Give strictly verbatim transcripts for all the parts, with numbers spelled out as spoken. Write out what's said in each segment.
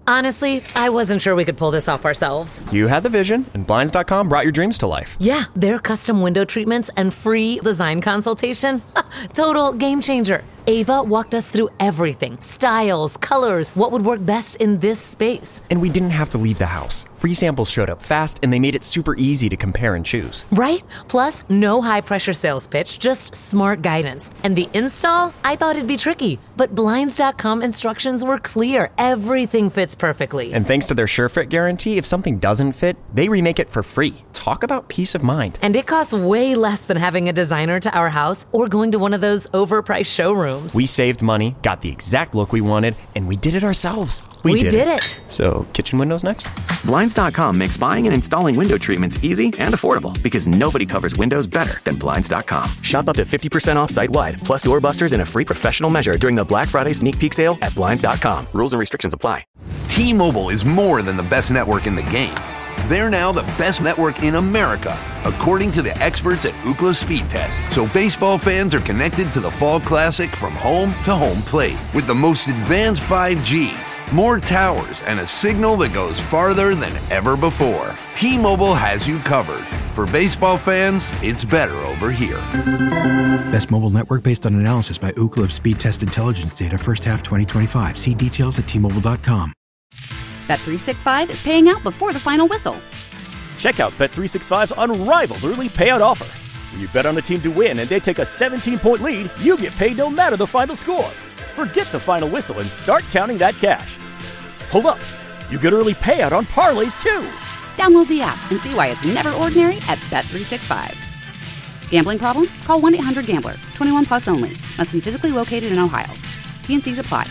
Honestly, I wasn't sure we could pull this off ourselves. You had the vision, and Blinds dot com brought your dreams to life. Yeah, their custom window treatments and free design consultation. Total game changer. Ava walked us through everything. Styles, colors, what would work best in this space. And we didn't have to leave the house. Free samples showed up fast, and they made it super easy to compare and choose. Right? Plus, no high-pressure sales pitch, just smart guidance. And the install? I thought it'd be tricky. But Blinds dot com instructions were clear. Everything fits perfectly. And thanks to their SureFit guarantee, if something doesn't fit, they remake it for free. Talk about peace of mind. And it costs way less than having a designer to our house or going to one of those overpriced showrooms. We saved money, got the exact look we wanted, and we did it ourselves. We, we did, did it. it. So, kitchen windows next? Blinds dot com makes buying and installing window treatments easy and affordable because nobody covers windows better than Blinds dot com. Shop up to fifty percent off site-wide, plus doorbusters and a free professional measure during the Black Friday sneak peek sale at Blinds dot com. Rules and restrictions apply. T-Mobile is more than the best network in the game. They're now the best network in America, according to the experts at Ookla Speed Test. So baseball fans are connected to the Fall Classic from home to home plate with the most advanced five G, more towers, and a signal that goes farther than ever before. T-Mobile has you covered. For baseball fans, it's better over here. Best mobile network based on analysis by Ookla of Speed Test Intelligence data first half twenty twenty-five. See details at T Mobile dot com. Bet three sixty-five is paying out before the final whistle. Check out Bet three sixty-five's unrivaled early payout offer. When you bet on the team to win and they take a seventeen-point lead, you get paid no matter the final score. Forget the final whistle and start counting that cash. Hold up. You get early payout on parlays, too. Download the app and see why it's never ordinary at Bet three sixty-five. Gambling problem? Call one eight hundred gambler. twenty-one plus only. Must be physically located in Ohio. T and C's apply.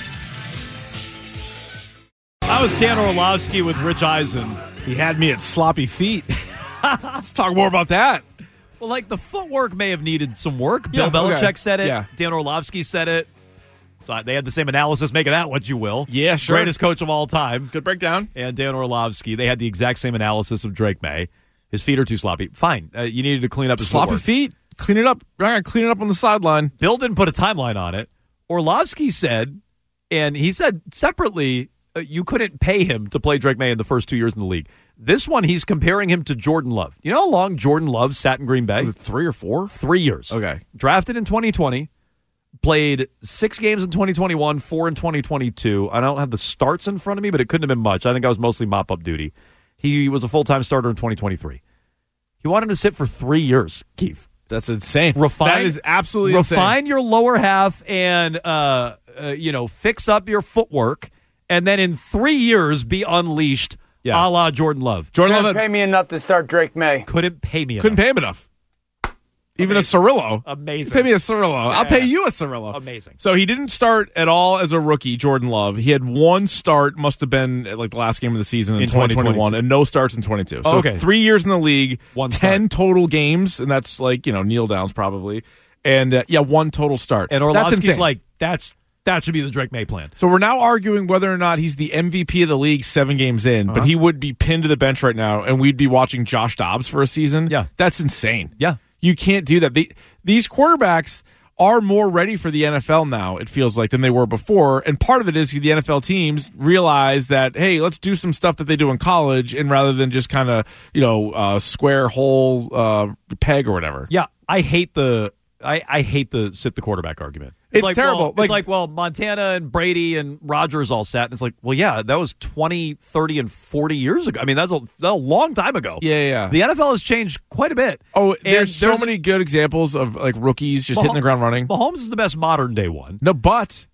I was Dan Orlovsky with Rich Eisen. He had me at sloppy feet. Let's talk more about that. Well, like, the footwork may have needed some work. Bill Yeah, Belichick okay. said it. Yeah. Dan Orlovsky said it. So they had the same analysis. Make of that what you will. Yeah, sure. Greatest coach of all time. Good breakdown. And Dan Orlovsky, they had the exact same analysis of Drake May. His feet are too sloppy. Fine. Uh, you needed to clean up his Sloppy footwork. feet? Clean it up. I gotta clean it up on the sideline. Bill didn't put a timeline on it. Orlovsky said, and he said separately, uh, you couldn't pay him to play Drake May in the first two years in the league. This one, he's comparing him to Jordan Love. You know how long Jordan Love sat in Green Bay? Was it three or four? Three years. Okay. Drafted in twenty twenty, played six games in twenty twenty-one, four in twenty twenty-two. I don't have the starts in front of me, but it couldn't have been much. I think I was mostly mop-up duty. He was a full-time starter in twenty twenty-three. He wanted him to sit for three years, Keith. That's insane. Refine, that is absolutely refine insane. your lower half and uh, uh, you know, fix up your footwork, and then in three years be unleashed, Yeah. a la Jordan Love. Jordan Couldn't Love pay me enough to start Drake May. Couldn't pay me couldn't enough. pay him enough. Even a Cirillo. Amazing. Pay me a Cirillo. Yeah. I'll pay you a Cirillo. Amazing. So he didn't start at all as a rookie, Jordan Love. He had one start, must have been at like the last game of the season in, In twenty twenty-one, twenty twenty-two. and no starts in twenty-two. So Oh, okay. three years in the league, One ten start. total games, and that's like, you know, kneel downs probably. And uh, yeah, one total start. And That's Orlovsky's insane. like, that's that should be the Drake May plan. So we're now arguing whether or not he's the M V P of the league seven games in, Uh-huh. but he would be pinned to the bench right now, and we'd be watching Josh Dobbs for a season. Yeah. That's insane. Yeah. You can't do that. They, these quarterbacks are more ready for the N F L now, it feels like, than they were before. And part of it is the N F L teams realize that, hey, let's do some stuff that they do in college, and rather than just kind of, you know, uh, square hole uh, peg or whatever. Yeah, I hate the I, I hate the sit the quarterback argument. It's like, terrible. Well, Like- it's like, well, Montana and Brady and Rodgers all sat. And it's like, well, yeah, that was twenty, thirty, and forty years ago. I mean, that's a, that's a long time ago. Yeah, yeah. The N F L has changed quite a bit. Oh, And there's, so there's- many good examples of like rookies just Mah- hitting the ground running. Mahomes is the best modern day one. No, but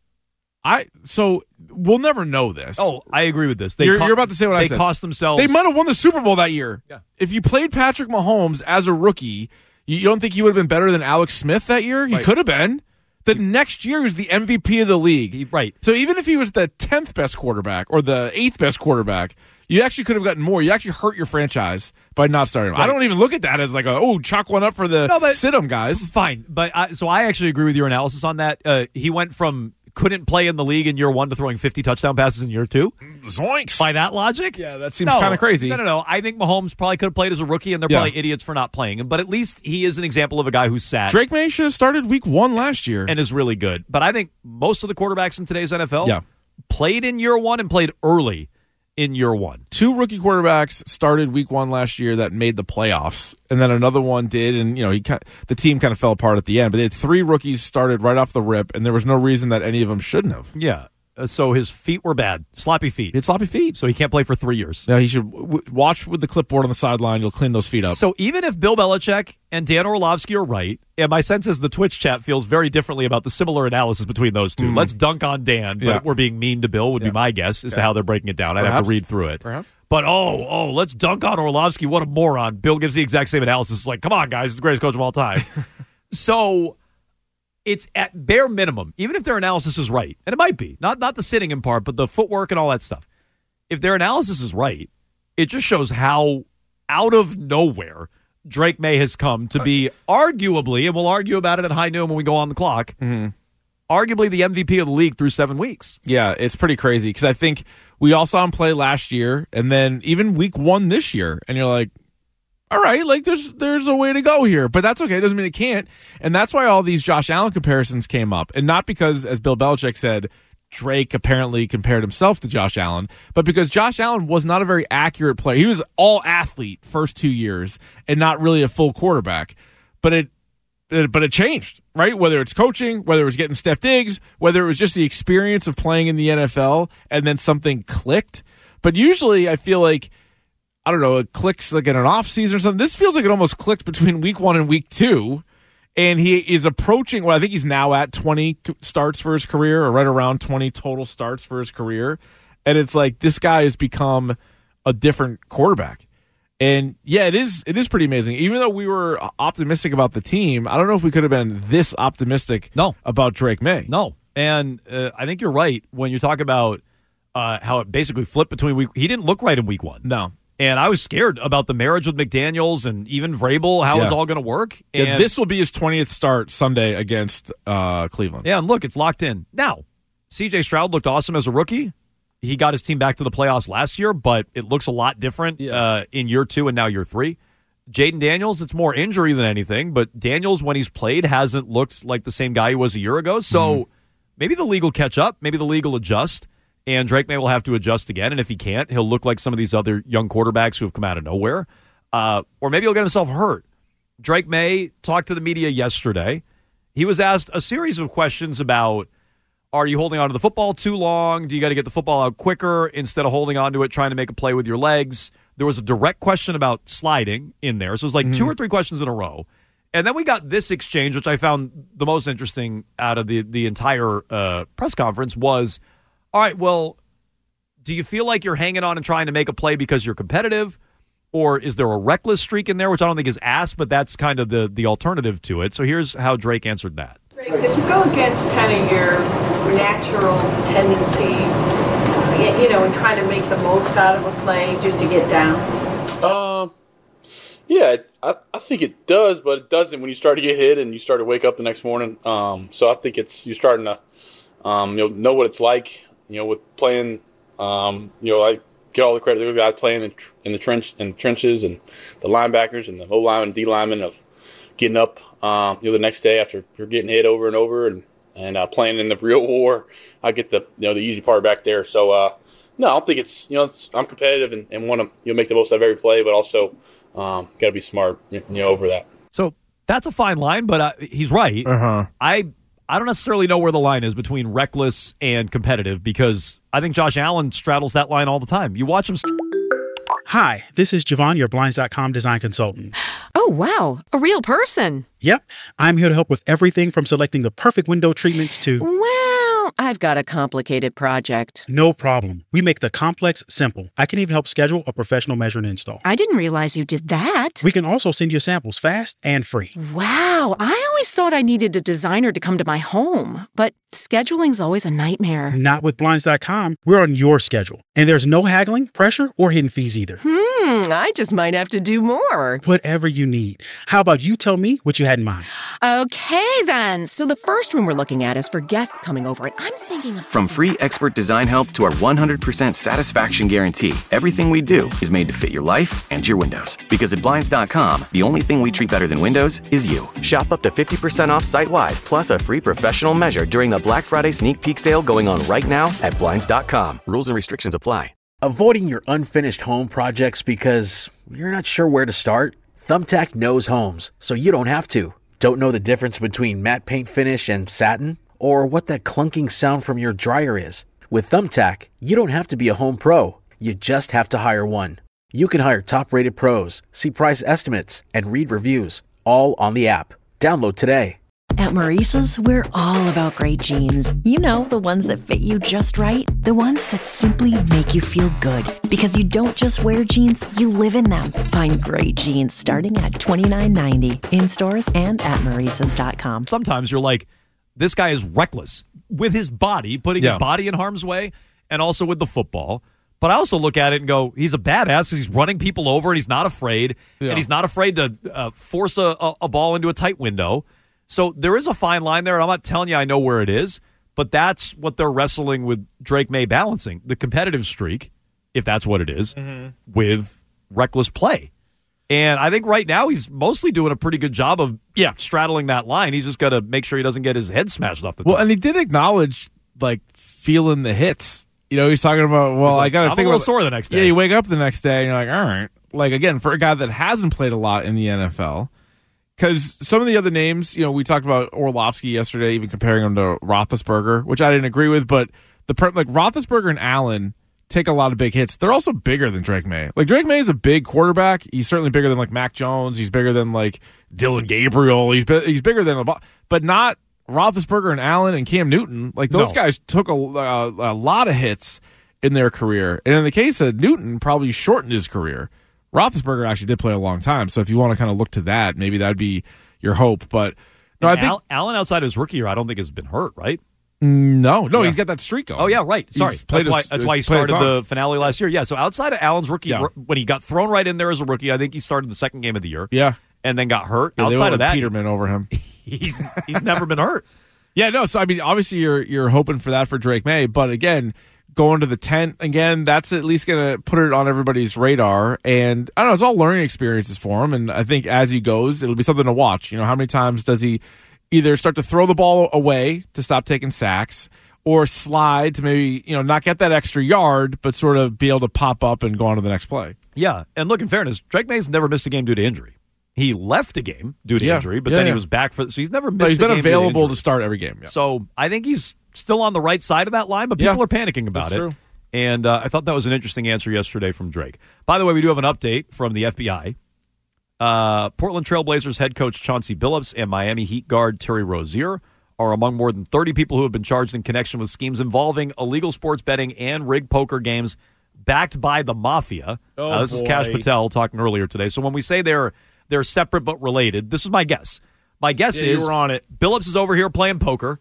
I so we'll never know this. Oh, I agree with this. They You're- co- you're about to say what I they said. cost themselves. They might have won the Super Bowl that year. Yeah. If you played Patrick Mahomes as a rookie, you you don't think he would have been better than Alex Smith that year? He Right. could have been. The next year he was the M V P of the league. He- right. So even if he was the tenth best quarterback or the eighth best quarterback, you actually could have gotten more. You actually hurt your franchise by not starting him. I Right. don't even look at that as like, a, oh, chalk one up for the No, but- sit 'em guys. Fine, but I, so I actually agree with your analysis on that. Uh, he went from couldn't play in the league in year one to throwing fifty touchdown passes in year two. Zoinks. By that logic, Yeah, that seems No, kind of crazy. No, no, no. I think Mahomes probably could have played as a rookie, and they're Yeah. probably idiots for not playing him. But at least he is an example of a guy who sat Drake May should have started week one last year. and is really good. But I think most of the quarterbacks in today's N F L Yeah. played in year one and played early in year one. Two rookie quarterbacks started week one last year that made the playoffs, and then another one did, and you know he the team kind of fell apart at the end. But they had three rookies started right off the rip, and there was no reason that any of them shouldn't have. Yeah. Uh, so his feet were bad, sloppy feet. He had sloppy feet, so he can't play for three years. Yeah, he should w- watch with the clipboard on the sideline. You'll clean those feet up. So even if Bill Belichick and Dan Orlovsky are right, and my sense is the Twitch chat feels very differently about the similar analysis between those two. Mm. Let's dunk on Dan, but yeah. we're being mean to Bill would yeah. be my guess as yeah. to how they're breaking it down. I'd Perhaps. have to read through it. Perhaps. But oh, oh, let's dunk on Orlovsky. What a moron. Bill gives the exact same analysis. It's like, come on, guys, he's the greatest coach of all time. So it's at bare minimum, even if their analysis is right, and it might be, not not the sitting in part, but the footwork and all that stuff. If their analysis is right, it just shows how out of nowhere Drake May has come to be arguably, and we'll argue about it at high noon when we go on the clock, mm-hmm. arguably the M V P of the league through seven weeks. Yeah, it's pretty crazy because I think we all saw him play last year and then even week one this year, and you're like, all right, like there's there's a way to go here, but that's okay. It doesn't mean it can't. And that's why all these Josh Allen comparisons came up. And not because, as Bill Belichick said, Drake apparently compared himself to Josh Allen, but because Josh Allen was not a very accurate player. He was all athlete first two years and not really a full quarterback. But it, it but it changed, right? Whether it's coaching, whether it was getting Steph Diggs, whether it was just the experience of playing in the N F L and then something clicked. But usually I feel like, I don't know, it clicks like in an off season or something. This feels like it almost clicked between week one and week two. And he is approaching, well, I think he's now at twenty starts for his career, or right around twenty total starts for his career. And it's like, this guy has become a different quarterback. And yeah, it is it is pretty amazing. Even though we were optimistic about the team, I don't know if we could have been this optimistic no. about Drake May. No. And uh, I think you're right when you talk about uh, how it basically flipped between week. He didn't look right in week one. No. And I was scared about the marriage with McDaniels and even Vrabel, how yeah. it's all going to work. And yeah, this will be his twentieth start Sunday against uh, Cleveland. Yeah, and look, it's locked in. Now, C J Stroud looked awesome as a rookie. He got his team back to the playoffs last year, but it looks a lot different yeah. uh, in year two and now year three. Jaden Daniels, it's more injury than anything, but Daniels, when he's played, hasn't looked like the same guy he was a year ago. So mm-hmm. maybe the league will catch up. Maybe the league will adjust. And Drake May will have to adjust again. And if he can't, he'll look like some of these other young quarterbacks who have come out of nowhere. Uh, or maybe he'll get himself hurt. Drake May talked to the media yesterday. He was asked a series of questions about, are you holding on to the football too long? Do you got to get the football out quicker instead of holding on to it, trying to make a play with your legs? There was a direct question about sliding in there. So it was like mm-hmm. two or three questions in a row. And then we got this exchange, which I found the most interesting out of the, the entire uh, press conference was, all right, well, do you feel like you're hanging on and trying to make a play because you're competitive? Or is there a reckless streak in there, which I don't think is asked, but that's kind of the, the alternative to it. So here's how Drake answered that. Drake, does it go against kind of your natural tendency, you know, in trying to make the most out of a play just to get down? Um, yeah, I, I think it does, but it doesn't when you start to get hit and you start to wake up the next morning. Um, so I think it's you're starting to um, you know, know what it's like. You know, with playing, um, you know, I get all the credit to the guys playing in, in the trench, in the trenches, and the linebackers and the O line and D linemen of getting up, um, you know, the next day after you're getting hit over and over, and and uh, playing in the real war. I get the you know the easy part back there. So uh, no, I don't think it's you know it's, I'm competitive and, and want to you know make the most out of every play, but also um, got to be smart you know over that. So that's a fine line, but uh, he's right. Uh-huh. I. I don't necessarily know where the line is between reckless and competitive because I think Josh Allen straddles that line all the time. You watch him. St- Hi, this is Javon, your Blinds dot com design consultant. Oh, wow. A real person. Yep. I'm here to help with everything from selecting the perfect window treatments to... Well, I've got a complicated project. No problem. We make the complex simple. I can even help schedule a professional measure and install. I didn't realize you did that. We can also send you samples fast and free. Wow. I always thought I needed a designer to come to my home, but scheduling's always a nightmare. Not with Blinds dot com. We're on your schedule. And there's no haggling, pressure, or hidden fees either. Hmm. I just might have to do more. Whatever you need. How about you tell me what you had in mind? Okay, then. So the first room we're looking at is for guests coming over, and I'm thinking of... From free expert design help to our one hundred percent satisfaction guarantee, everything we do is made to fit your life and your windows. Because at Blinds dot com, the only thing we treat better than windows is you. Shop up to fifty percent off site-wide, plus a free professional measure during the Black Friday sneak peek sale going on right now at Blinds dot com. Rules and restrictions apply. Avoiding your unfinished home projects because you're not sure where to start? Thumbtack knows homes, so you don't have to. Don't know the difference between matte paint finish and satin? Or what that clunking sound from your dryer is? With Thumbtack, you don't have to be a home pro. You just have to hire one. You can hire top-rated pros, see price estimates, and read reviews, all on the app. Download today. At Maurice's, we're all about great jeans. You know, the ones that fit you just right. The ones that simply make you feel good. Because you don't just wear jeans, you live in them. Find great jeans starting at twenty-nine ninety in stores and at Maurice's dot com. Sometimes you're like, this guy is reckless with his body, putting Yeah. his body in harm's way, and also with the football. But I also look at it and go, he's a badass. He's running people over, and he's not afraid. Yeah. And he's not afraid to uh, force a, a, a ball into a tight window. So there is a fine line there, and I'm not telling you I know where it is, but that's what they're wrestling with Drake May balancing, the competitive streak, if that's what it is, Mm-hmm. with reckless play. And I think right now he's mostly doing a pretty good job of yeah straddling that line. He's just got to make sure he doesn't get his head smashed off the top. Well, and he did acknowledge, like, feeling the hits. You know, he's talking about, well, He's like, I got to I'm think a little about sore the next day. Yeah, you wake up the next day and you're like, all right. Like, again, for a guy that hasn't played a lot in the N F L, because some of the other names, you know, we talked about Orlovsky yesterday, even comparing him to Roethlisberger, which I didn't agree with, but the pre- like Roethlisberger and Allen take a lot of big hits. They're also bigger than Drake May. Like, Drake May is a big quarterback. He's certainly bigger than, like, Mac Jones. He's bigger than, like, Dylan Gabriel. He's bi- he's bigger than, but not Roethlisberger and Allen and Cam Newton. Like, those No. guys took a, a, a lot of hits in their career. And in the case of Newton, probably shortened his career. Roethlisberger actually did play a long time. So if you want to kind of look to that, maybe that'd be your hope. But no, And I think Al- Allen outside his rookie year, I don't think has been hurt, right? no, no, Yeah. he's got that streak going. Oh yeah, right. He's Sorry, played that's why. his- That's why he played a started ton. the finale last year. Yeah. So outside of Allen's rookie, Yeah. when he got thrown right in there as a rookie, I think he started the second game of the year. Yeah. And then got hurt. Yeah, they outside went of with that, Peterman over him. he's he's never been hurt. Yeah, no. So I mean, obviously you're you're hoping for that for Drake May, but again, going to the tent again, that's at least going to put it on everybody's radar. And I don't know, it's all learning experiences for him. And I think as he goes, it'll be something to watch. You know, how many times does he either start to throw the ball away to stop taking sacks, or slide to maybe, you know, not get that extra yard, but sort of be able to pop up and go on to the next play. Yeah, and look, in fairness, Drake May's never missed a game due to injury. He left a game due to Yeah. injury, but Yeah, then yeah. he was back for. So he's never missed. But he's a been game due to available injury. to start every game. Yeah. So I think he's still on the right side of that line, but people Yeah. are panicking about That's it. true. And uh, I thought that was an interesting answer yesterday from Drake. By the way, we do have an update from the F B I. Uh, Portland Trailblazers head coach Chauncey Billups and Miami Heat guard Terry Rozier are among more than thirty people who have been charged in connection with schemes involving illegal sports betting and rigged poker games backed by the mafia. Oh, uh, this is Kash boy. Patel talking earlier today. So when we say they're they're separate but related, this is my guess. My guess Yeah, you is were on it. Billups is over here playing poker.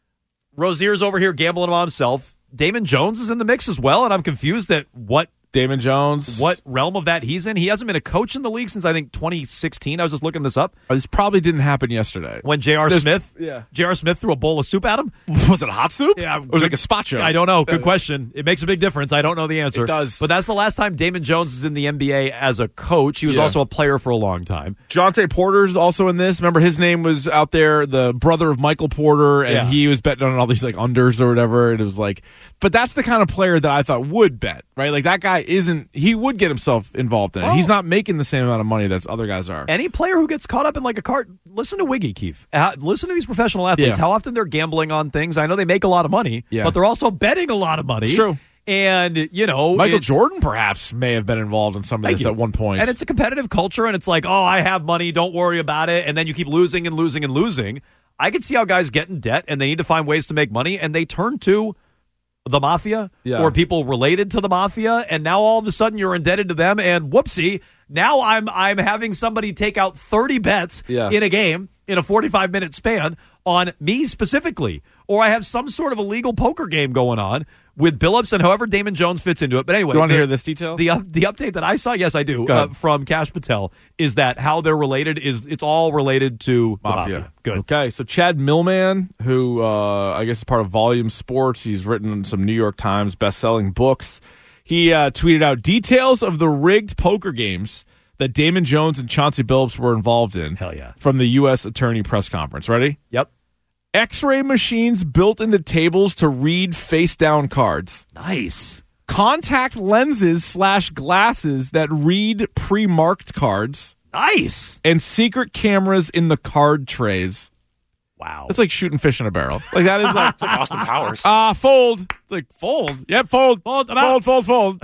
Rozier's over here gambling on himself. Damon Jones is in the mix as well, and I'm confused at what Damon Jones. what realm of that he's in. He hasn't been a coach in the league since I think twenty sixteen. I was just looking this up. This probably didn't happen yesterday. When J R. This- Smith, yeah. J R. Smith threw a bowl of soup at him. Was it hot soup? Yeah, Or was it like a gazpacho? I don't know. Good question. It makes a big difference. I don't know the answer. It does. But that's the last time Damon Jones is in the N B A as a coach. He was Yeah. also a player for a long time. Jonte Porter's also in this. Remember, his name was out there, the brother of Michael Porter, and Yeah. he was betting on all these like unders or whatever. And it was like, but that's the kind of player that I thought would bet, right? Like that guy isn't. He would get himself involved in it. Well- He's not making the same amount of money that other guys are. Any player who gets caught up in like a cart, listen to Wiggy, Keith. Uh, listen to these professional athletes. Yeah. How often they're gambling on things. I know they make a lot of money, Yeah. but they're also betting a lot of money. It's true. And, you know, Michael it's- Jordan perhaps may have been involved in some of Thank this you. at one point. And it's a competitive culture, and it's like, oh, I have money, don't worry about it. And then you keep losing and losing and losing. I could see how guys get in debt, and they need to find ways to make money, and they turn to the mafia Yeah. or people related to the mafia, and now all of a sudden you're indebted to them, and whoopsie, now I'm I'm having somebody take out thirty bets Yeah. in a game in a forty-five minute span on me specifically, or I have some sort of illegal poker game going on with Billups and however Damon Jones fits into it. But anyway, You wanna the- hear this detail? The up, the update that I saw, yes, I do, Go uh, ahead. from Kash Patel is that how they're related is it's all related to the Mafia. mafia. Good. Okay, so Chad Millman, who uh, I guess is part of Volume Sports, he's written some New York Times best-selling books. He uh, tweeted out details of the rigged poker games that Damon Jones and Chauncey Billups were involved in. Hell yeah. From the U S Attorney press conference. Ready? Yep. X-ray machines built into tables to read face-down cards. Nice. contact lenses slash glasses that read pre-marked cards. Nice. And secret cameras in the card trays. Wow. It's like shooting fish in a barrel. Like that is like, it's like Austin Powers. Ah, uh, fold. It's like fold. Yep, fold. Fold. Fold, fold, fold.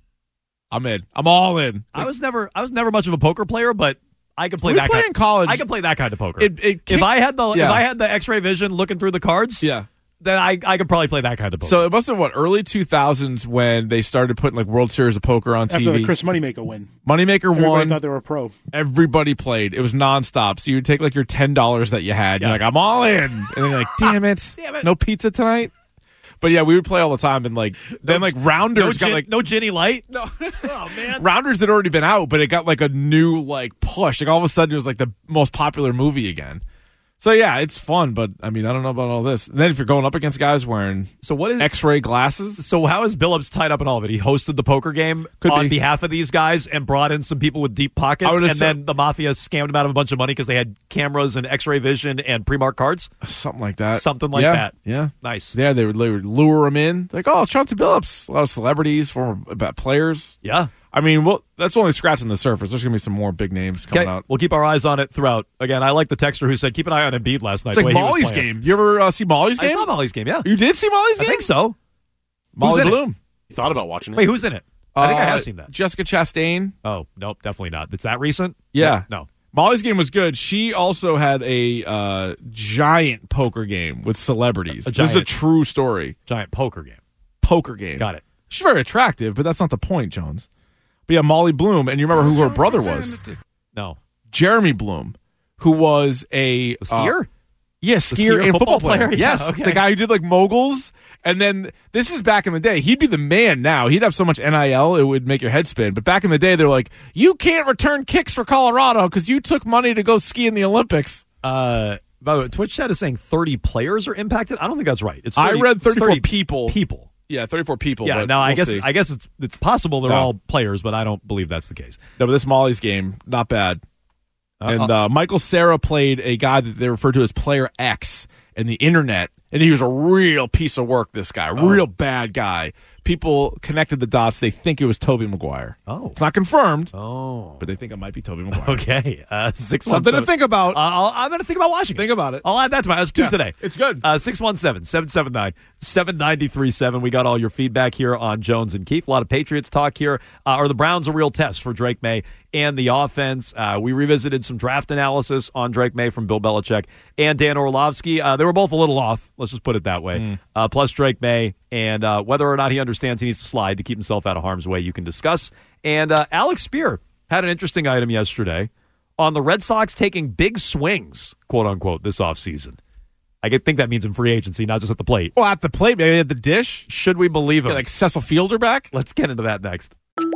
I'm in. I'm all in. I was never I was never much of a poker player, but I could play we that play kind in college. I could play that kind of poker. It, it kicked, if I had the yeah. if I had the X-ray vision looking through the cards, yeah. then I, I could probably play that kind of poker. So it must have been, what, early two thousands when they started putting like World Series of Poker on After T V. the Chris Moneymaker win. Moneymaker Everybody won. thought they were a pro. Everybody played. It was nonstop. So you would take like your ten dollars that you had. Yeah. You're like, I'm all in. And then you're like, damn it. Damn it. No pizza tonight? But yeah, we would play all the time. And like, then like Rounders no, got gin, like. no Ginny Light? No. Oh, man. Rounders had already been out, but it got like a new like push. Like all of a sudden it was like the most popular movie again. So yeah, it's fun, but I mean, I don't know about all this. And then if you're going up against guys wearing so what is X-ray glasses, so how is Billups tied up in all of it? He hosted the poker game Could on be. behalf of these guys and brought in some people with deep pockets, I would and assume- then the mafia scammed him out of a bunch of money because they had cameras and X-ray vision and pre-marked cards, something like that. something like yeah, that. Yeah, Nice. Yeah, they would, they would lure them in. Like, oh, Chauncey Billups. A lot of celebrities, former about players. Yeah. I mean, well, that's only scratching the surface. There's going to be some more big names coming Okay, out. we'll keep our eyes on it throughout. Again, I like the texter who said, keep an eye on Embiid last night. It's like the way he was Molly's playing. game. You ever uh, see Molly's I game? saw Molly's game, yeah. You did see Molly's I game? think so. Molly Who's in Bloom. it? You thought about watching it. Wait, who's in it? I think I Uh, have seen that. Jessica Chastain. Oh, nope, definitely not. It's that recent? Yeah. No. Molly's game was good. She also had a uh, giant poker game with celebrities. A this is a giant- true story. Giant poker game. Poker game. Got it. She's very attractive, but that's not the point, Jones. But yeah, Molly Bloom, and you remember who her brother was? No. Jeremy Bloom, who was a A skier? Uh, yeah, skier, skier and football football player. player? Yeah, Yes, okay. the guy who did like moguls. And then this is back in the day. He'd be the man now. He'd have so much N I L it would make your head spin. But back in the day, they're like, you can't return kicks for Colorado because you took money to go ski in the Olympics. Uh, by the way, Twitch chat is saying thirty players are impacted. I don't think that's right. It's I thirty, read it's thirty-four thirty people. People. Yeah, thirty-four people. Yeah. but Now I we'll guess see. I guess it's it's possible they're No. all players, but I don't believe that's the case. No, but this Molly's game, not bad. Uh, and uh, Michael Cera played a guy that they referred to as Player X in the internet, and he was a real piece of work, this guy. Oh. Real bad guy. People connected the dots. They think it was Tobey Maguire. Oh. It's not confirmed, Oh. but they think it might be Tobey Maguire. Okay. Uh, six Something to think about. Uh, I'll, I'm going to think about watching it. Think about it. I'll add that to my. That's two Yeah, today. it's good. Uh, six one seven, seven seven nine, seven nine three seven. We got all your feedback here on Jones and Keefe. A lot of Patriots talk here. Uh, are the Browns a real test for Drake May and the offense? Uh, we revisited some draft analysis on Drake May from Bill Belichick and Dan Orlovsky. Uh, they were both a little off. Let's just put it that way. Mm. Uh, plus Drake May and uh, whether or not he understands he needs to slide to keep himself out of harm's way, you can discuss. And uh, Alex Spear had an interesting item yesterday on the Red Sox taking big swings, quote unquote, this offseason. I get- think that means in free agency, not just at the plate. Well, at the plate, maybe at the dish. Should we believe him? Yeah, like Cecil Fielder back. Let's get into that next.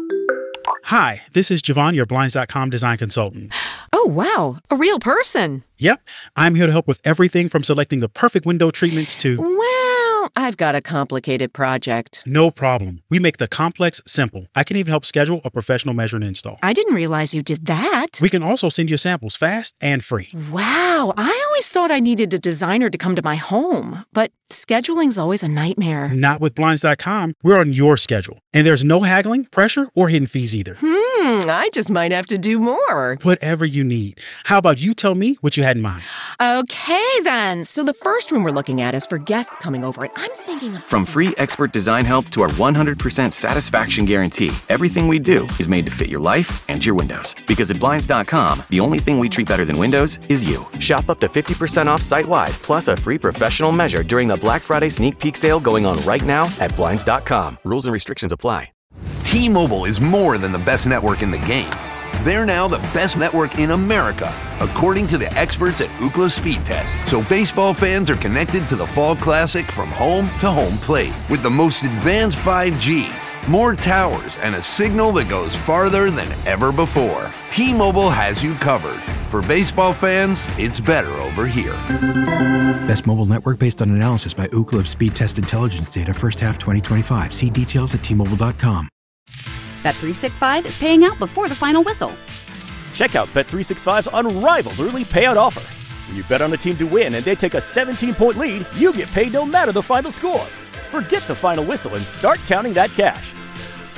Hi, this is Javon, your Blinds dot com design consultant. Oh, wow. A real person. Yep, I'm here to help with everything from selecting the perfect window treatments to... Well, I've got a complicated project. No problem. We make the complex simple. I can even help schedule a professional measure and install. I didn't realize you did that. We can also send you samples fast and free. Wow. I always thought I needed a designer to come to my home, but scheduling's always a nightmare. Not with Blinds dot com. We're on your schedule. And there's no haggling, pressure, or hidden fees either. Hmm, I just might have to do more. Whatever you need. How about you tell me what you had in mind? Okay, then. So the first room we're looking at is for guests coming over, and I'm thinking of... From free expert design help to our one hundred percent satisfaction guarantee, everything we do is made to fit your life and your windows. Because at Blinds dot com, the only thing we treat better than windows is you. Shop up to fifty percent off site-wide, plus a free professional measure during the Black Friday sneak peek sale going on right now at Blinds dot com. Rules and restrictions apply. T-Mobile is more than the best network in the game. They're now the best network in America, according to the experts at Ookla Speed Test. So baseball fans are connected to the Fall Classic from home to home plate. With the most advanced five G, more towers, and a signal that goes farther than ever before, T-Mobile has you covered. For baseball fans, it's better over here. Best mobile network based on analysis by Ookla of Speed Test Intelligence data first half twenty twenty-five. See details at T Mobile dot com. Bet three sixty-five is paying out before the final whistle. Check out Bet three sixty-five's unrivaled early payout offer. When you bet on a team to win and they take a seventeen-point lead, you get paid no matter the final score. Forget the final whistle and start counting that cash.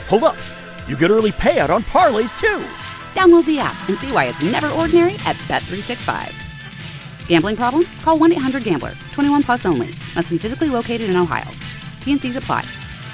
Hold up. You get early payout on parlays, too. Download the app and see why it's never ordinary at Bet three sixty-five. Gambling problem? Call one eight hundred gambler. twenty-one plus only. Must be physically located in Ohio. T and C's apply.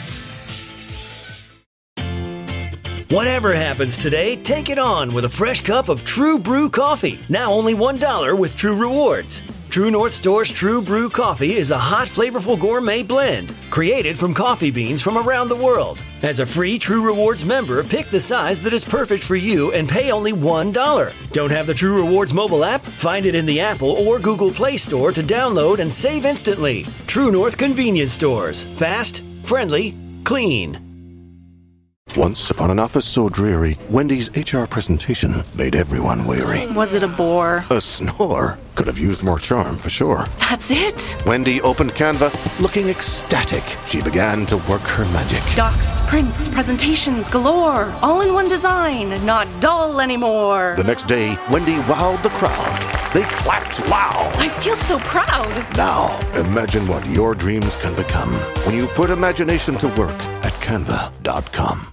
Whatever happens today, take it on with a fresh cup of True Brew coffee. Now only one dollar with True Rewards. True North Store's True Brew coffee is a hot, flavorful gourmet blend created from coffee beans from around the world. As a free True Rewards member, pick the size that is perfect for you and pay only one dollar. Don't have the True Rewards mobile app? Find it in the Apple or Google Play Store to download and save instantly. True North Convenience Stores. Fast, friendly, clean. Once upon an office so dreary, Wendy's H R presentation made everyone weary. Was it a bore? A snore. Could have used more charm for sure. That's it? Wendy opened Canva, looking ecstatic. She began to work her magic. Docs, prints, presentations galore. All in one design, not dull anymore. The next day, Wendy wowed the crowd. They clapped loud. I feel so proud. Now, imagine what your dreams can become when you put imagination to work at canva dot com.